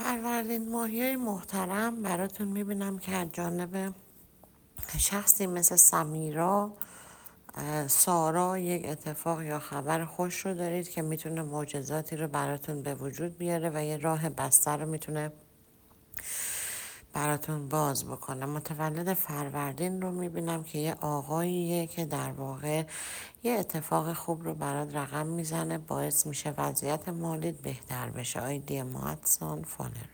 فروردین ماهی محترم، براتون میبینم که از جانب شخصی مثل سمیرا سارا یک اتفاق یا خبر خوش رو دارید که میتونه معجزاتی رو براتون به وجود بیاره و یه راه بسته رو میتونه براتون باز بکنه. متولد فروردین رو میبینم که یه آقاییه که در واقع یه اتفاق خوب رو برات رقم میزنه، باعث میشه وضعیت مالیت بهتر بشه. آیدی ماتسان فالر